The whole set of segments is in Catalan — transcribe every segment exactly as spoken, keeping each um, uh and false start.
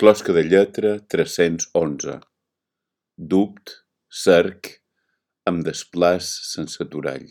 Closca de lletra tres-cents onze. Dubt, cerc, em desplaç sense aturall.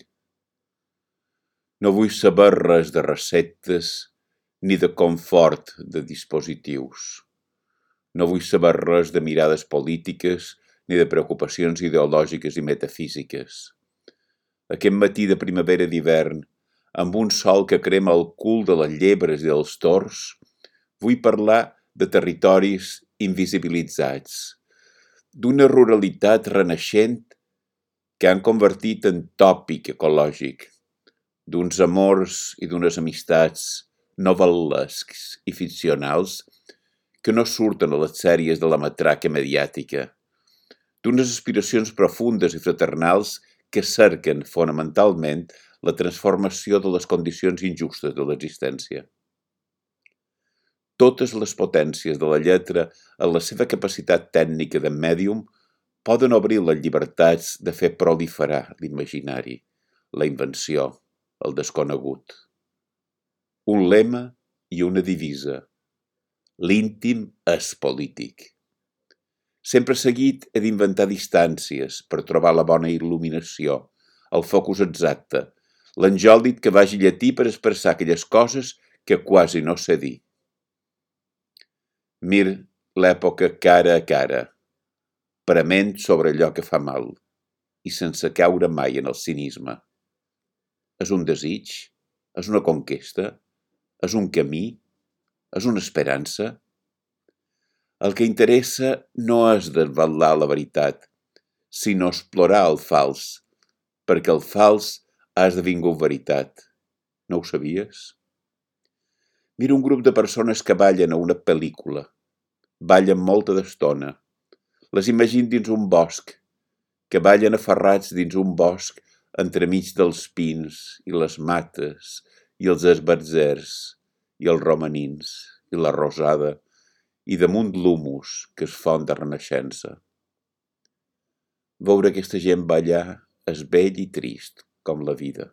No vull saber res de receptes ni de confort de dispositius. No vull saber res de mirades polítiques ni de preocupacions ideològiques i metafísiques. Aquest matí de primavera d'hivern, amb un sol que crema el cul de les llebres i dels tords, vull parlar de territoris invisibilitzats, d'una ruralitat renaixent que han convertit en tòpic ecològic, d'uns amors i d'unes amistats novel·lescs i ficcionals que no surten a les sèries de la matraca mediàtica, d'unes aspiracions profundes i fraternals que cerquen fonamentalment la transformació de les condicions injustes de l'existència. Totes les potències de la lletra, en la seva capacitat tècnica de mèdium, poden obrir les llibertats de fer proliferar l'imaginari, la invenció, el desconegut. Un lema i una divisa. L'íntim és polític. Sempre seguit he d'inventar distàncies per trobar la bona il·luminació, el focus exacte, l'anjòlit que vagi llatí per expressar aquelles coses que quasi no sé dir. Mir l'època cara a cara, prement sobre allò que fa mal, i sense caure mai en el cinisme. És un desig? És una conquesta? És un camí? És una esperança? El que interessa no és desvelar la veritat, sinó explorar el fals, perquè el fals ha esdevingut veritat. No ho sabies? Mira un grup de persones que ballen a una pel·lícula. Ballen molta d'estona. Les imagino dins un bosc, que ballen aferrats dins un bosc entremig dels pins i les mates i els esbarzers i els romanins i la rosada i damunt l'humus que es fon de renaixença. Veure aquesta gent ballar és bell i trist, com la vida.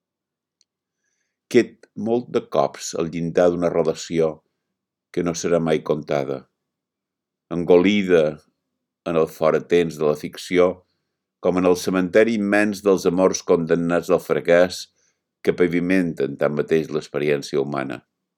Qued molt de cops al llindar d'una relació que no serà mai contada, engolida en el foratens de la ficció, com en el cementeri immens dels amors condemnats al fracàs que pavimenten tanmateix l'experiència humana.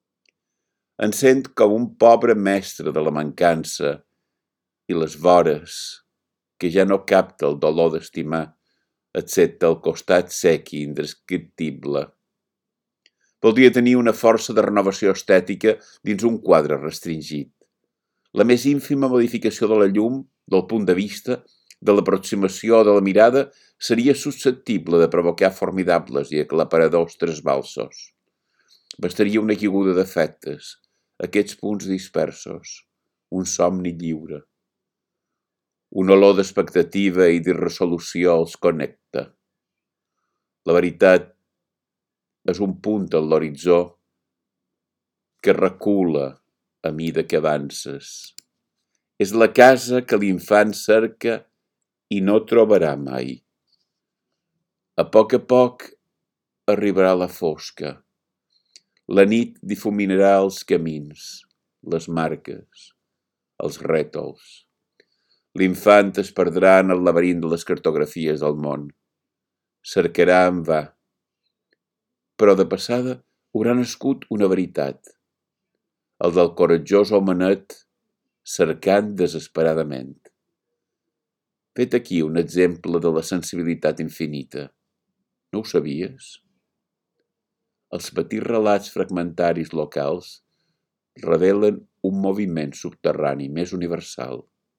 Em sent com un pobre mestre de la mancança i les vores que ja no capta el dolor d'estimar, excepte el costat sec i indescriptible. Voldria tenir una força de renovació estètica dins un quadre restringit. La més ínfima modificació de la llum, del punt de vista, de l'aproximació de la mirada, seria susceptible de provocar formidables i aclaparadors trasbalsos. Bastaria una caiguda d'efectes, aquests punts dispersos, un somni lliure. Una olor d'expectativa i d'irresolució els connecta. La veritat és un punt en l'horitzó que recula a mida que avances. És la casa que l'infant cerca i no trobarà mai. A poc a poc arribarà la fosca. La nit difuminarà els camins, les marques, els rètols. L'infant es perdrà en el laberint de les cartografies del món. Cercarà en va. Però de passada haurà nascut una veritat, el del coratjós homenet cercant desesperadament. Vet aquí un exemple de la sensibilitat infinita. No ho sabies? Els petits relats fragmentaris locals revelen un moviment subterrani més universal.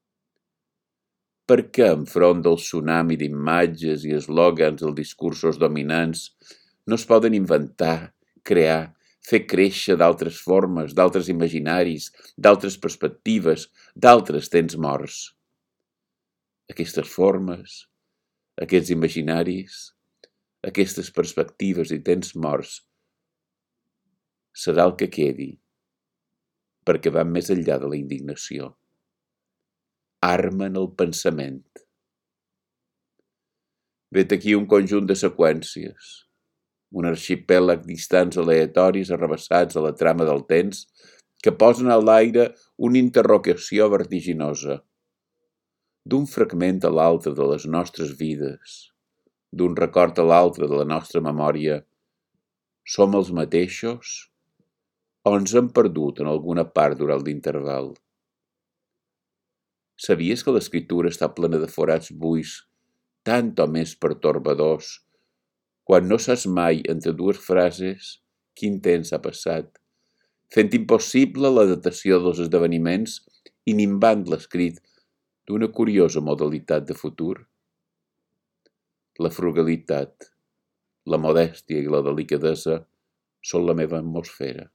Per què enfront del tsunami d'imatges i eslògans dels discursos dominants no es poden inventar, crear, fer créixer d'altres formes, d'altres imaginaris, d'altres perspectives, d'altres temps morts? Aquestes formes, aquests imaginaris, aquestes perspectives i temps morts serà el que quedi, perquè van més enllà de la indignació. Armen el pensament. Vet aquí un conjunt de seqüències, un arxipèlag d'instants aleatoris arrabassats a la trama del temps que posen a l'aire una interrogació vertiginosa. D'un fragment a l'altre de les nostres vides, d'un record a l'altre de la nostra memòria, som els mateixos o ens hem perdut en alguna part durant l'interval? Sabies que l'escriptura està plena de forats buits, tant o més pertorbadors, quan no saps mai entre dues frases quin temps ha passat, fent impossible la datació dels esdeveniments i nimbant l'escrit d'una curiosa modalitat de futur? La frugalitat, la modèstia i la delicadesa són la meva atmosfera.